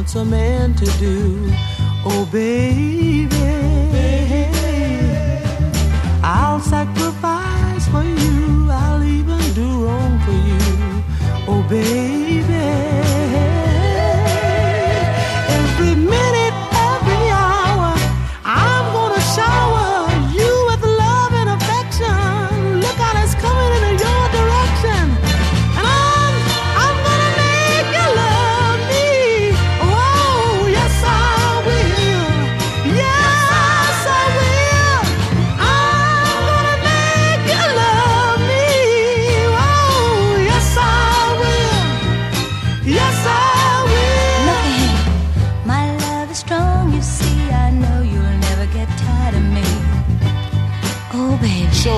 wants a man to do. Oh, baby, I'll sacrifice for you. I'll even do wrong for you. Oh, baby, every minute, every hour, I'm gonna shower you with love and affection. Look out, it's coming in your direction. And I'm gonna make you love me. Oh, yes, I will. Yes, I will. I'm gonna make you love me. Oh, yes, I will. Yes, I will. Look ahead, my love is strong, you see. I know you'll never get tired of me. Oh, baby. So,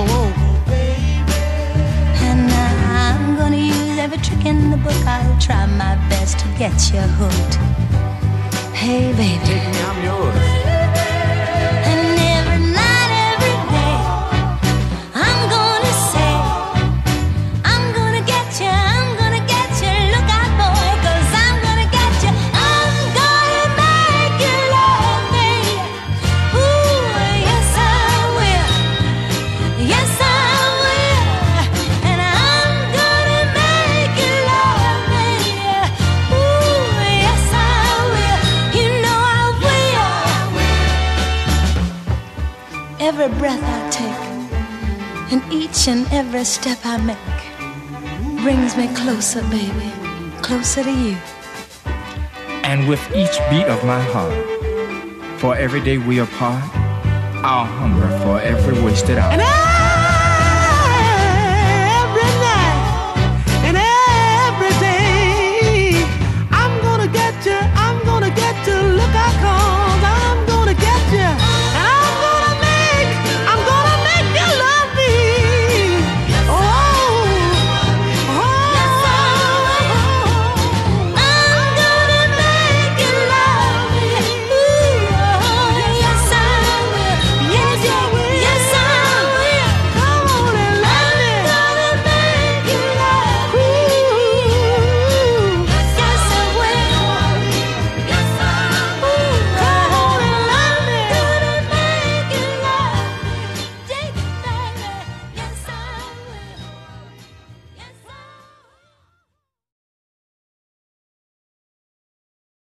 And I'm gonna use every trick in the book. I'll try my best to get you hooked. Hey, baby. take me, I'm yours. And every night, every day, I'm gonna say, I'm gonna get you, I'm gonna get you. Look out, boy, 'cause I'm gonna get you. I'm gonna make you love me. Ooh, yes, I will. Yes, I will. And I'm gonna make you love me. Ooh, yes, I will. You know I will. Every breath I take and each and every step I make brings me closer, baby, closer to you. And with each beat of my heart, for every day we apart, I'll hunger for every wasted hour. And